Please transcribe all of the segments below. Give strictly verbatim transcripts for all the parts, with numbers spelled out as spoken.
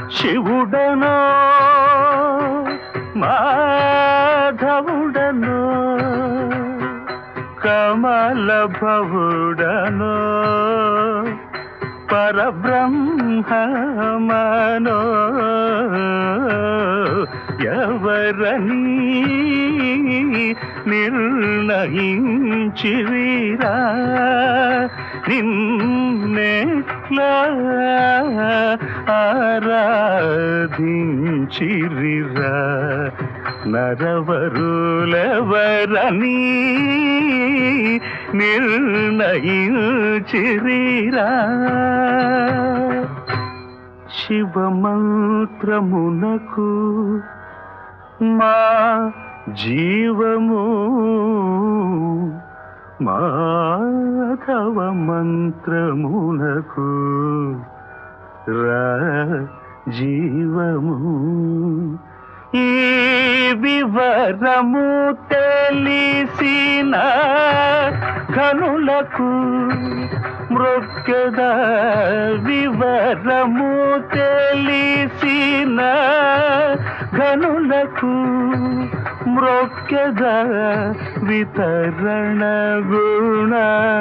శివుడనో మాధవుడనో కమల భవుడనో పరబ్రహ్మమనో ఎవరని నిర్ణయించిరిరా నిన్నెట్లా ఆరాధించిరిరా నరవరులెవరని నిర్ణయించిరిరా శివమంత్రమునకు మా జీవము మాధవ మంత్రమునకు రా జీవము ఈ వివరము తెలిసిన ఘనులకు మృక్యద వివరము తెలిసిన ఘనులకు మృక్యద వితరణ గుణ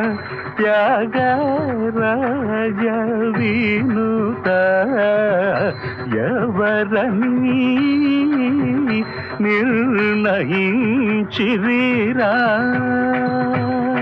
త్యాగరాజ వినుత ఎవరని నిర్ణయించిరిరా